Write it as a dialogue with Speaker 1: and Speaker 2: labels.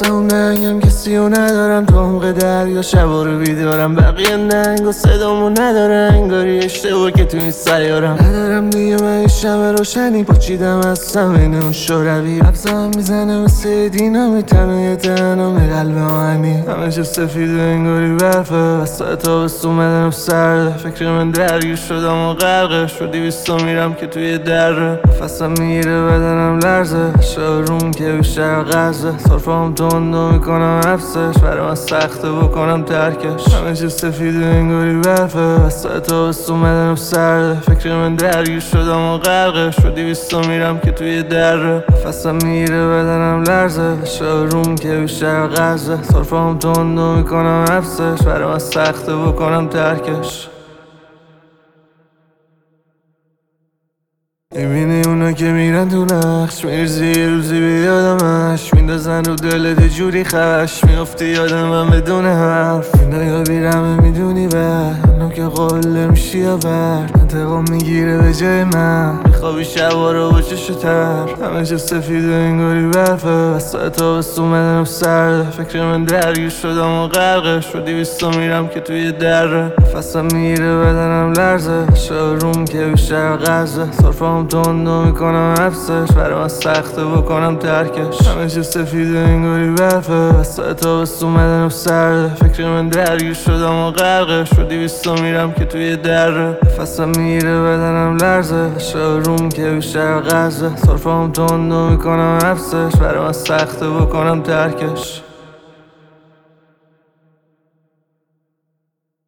Speaker 1: واسه اون ننگم کسی رو ندارم، تو عمق دریا شبا رو بیدارم، بقیه ننگ و صدامو نداره، انگاری اشتباه که تو این سیارم ندارم دیگه. من این شمع روشنی پاچیدم هستم بین اون شوروی، لبزم میزنه مثل دینامیت، تنهای تنم قلب آهنی همه چه سفید و انگاری برفه، وسط تابستون بدنم سرده، فکر من درگیر شدم و غرقه شدی، بیستا میرم که توی دره، نفسم میگیره بدنم لرزه، شاروم که بیشتر غزه، صرفم تندو میکنم حبسش، برای من سخته بکنم ترکش، همه چه سفید و انگاری برفه، وسط تابستون بدنم سرده، فکر من درگیر شدم و غرقه شدی، بیستا میرم که توی دره، نفسم میگیره بدنم لرزه، شاروم که بیشتر غزه، صرفم تندو میکنم حبسش، برای من سخته بکنم ترکش. میبینی اونا که میرن تو نقش، میرزی یه روزی به یادمش، میندازن رو دلت جوری خش، میافتی یاد من بدون حرف، این نگاه بیرمه میدونی بعد که قابل نمیشی یا برد، انتقام میگیره به جای من، میخوابی شبا رو با چشو تر، همه چه سفید و انگاری برفه، وسط تابستون بدنم سرده، فکر من درگیر شدم و غرقه شدی، بیستا میرم که توی دره، نفسم میگیره بدنم لرزه، شاروم که بیشتر غزه، صرفم تندو میکنم حبسش، برای من سخته بکنم ترکش، همه چه سفید و انگاری برفه، وسط تابستون بدنم سرده، فکر من درگیر شدم و غرقه شدی، بیستا میرم که توی دره، نفسم میگیره بدنم لرزه، شاروم که بیشتر غزه، صرفم تندو میکنم حبسش، برای من سخته بکنم ترکش.